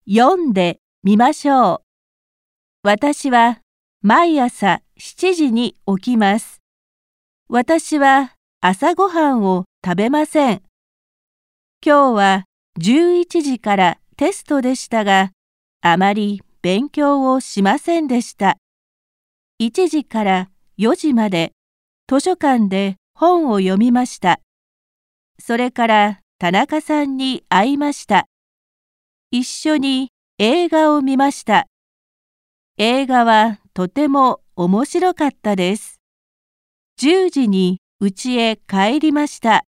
読んでみましょう。私は毎朝7時に起きます。私は朝ごはんを食べません。今日は11時からテストでしたが、あまり勉強をしませんでした。1時から4時まで図書館で本を読みました。それから田中さんに会いました。一緒に映画を見ました。映画はとても面白かったです。10時に家へ帰りました。